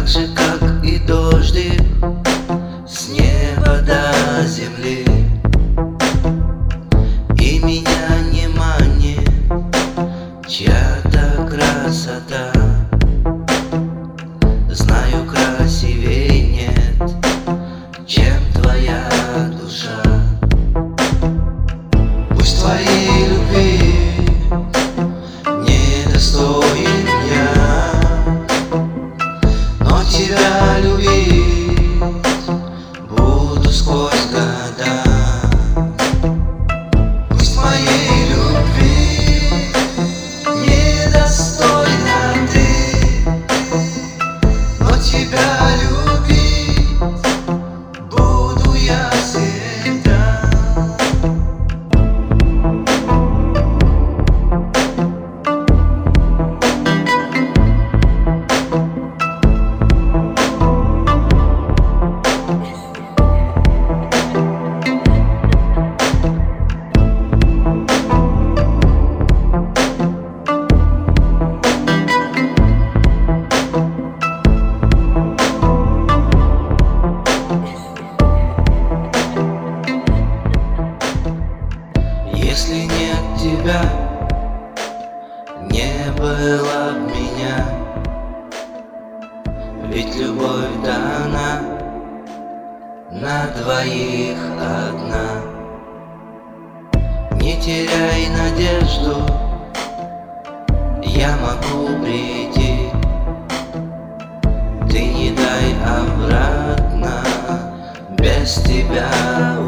Так же, как и дождик, с неба до земли. И меня не манит чья-то красота. Знаю, красивей нет, чем твоя душа. Пусть твоей любви недостоин я, но тебя любить буду сквозь года. Пусть моей любви недостойна ты, но тебя любить буду я всегда. Если нет тебя, не было б меня. Ведь любовь дана на двоих одна. Не теряй надежду, я могу прийти. Ты не дай обратно, без тебя